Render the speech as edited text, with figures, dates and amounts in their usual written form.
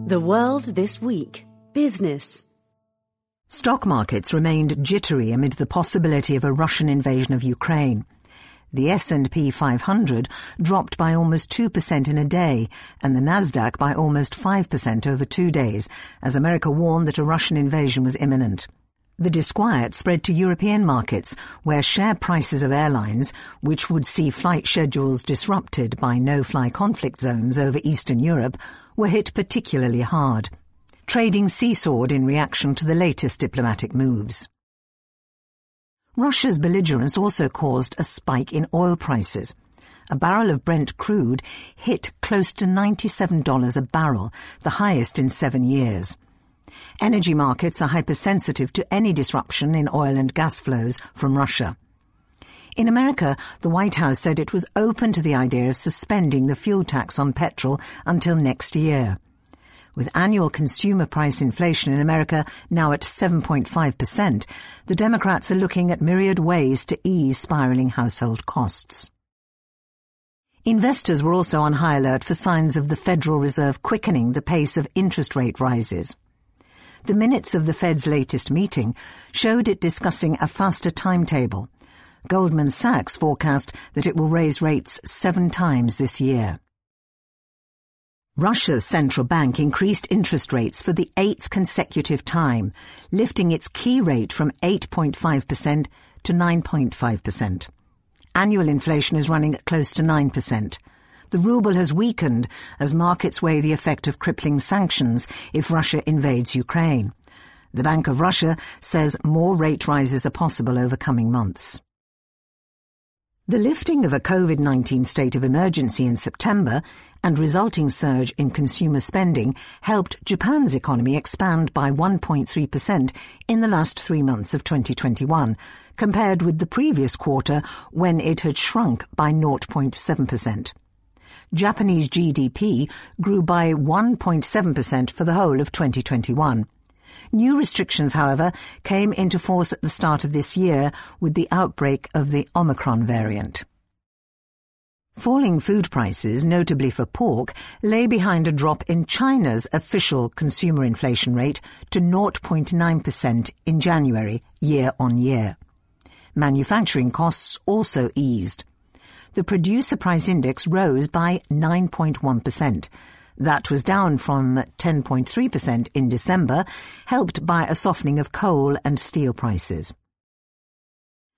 The World This Week. Business. Stock markets remained jittery amid the possibility of a Russian invasion of Ukraine. The S&P 500 dropped by almost 2% in a day, and the Nasdaq by almost 5% over 2 days, as America warned that a Russian invasion was imminent. The disquiet spread to European markets, where share prices of airlines, which would see flight schedules disrupted by no-fly conflict zones over Eastern Europe, were hit particularly hard. Trading seesawed in reaction to the latest diplomatic moves. Russia's belligerence also caused a spike in oil prices. A barrel of Brent crude hit close to $97 a barrel, the highest in 7 years. Energy markets are hypersensitive to any disruption in oil and gas flows from Russia. In America, the White House said it was open to the idea of suspending the fuel tax on petrol until next year. With annual consumer price inflation in America now at 7.5%, the Democrats are looking at myriad ways to ease spiraling household costs. Investors were also on high alert for signs of the Federal Reserve quickening the pace of interest rate rises. The minutes of the Fed's latest meeting showed it discussing a faster timetable. Goldman Sachs forecast that it will raise rates 7 times this year. Russia's central bank increased interest rates for the 8th consecutive time, lifting its key rate from 8.5% to 9.5%. Annual inflation is running at close to 9%. The ruble has weakened as markets weigh the effect of crippling sanctions if Russia invades Ukraine. The Bank of Russia says more rate rises are possible over coming months. The lifting of a COVID-19 state of emergency in September and resulting surge in consumer spending helped Japan's economy expand by 1.3% in the last 3 months of 2021, compared with the previous quarter when it had shrunk by 0.7%. Japanese GDP grew by 1.7% for the whole of 2021. New restrictions, however, came into force at the start of this year with the outbreak of the Omicron variant. Falling food prices, notably for pork, lay behind a drop in China's official consumer inflation rate to 0.9% in January, year-on-year. Manufacturing costs also eased. The Producer Price Index rose by 9.1%. That was down from 10.3% in December, helped by a softening of coal and steel prices.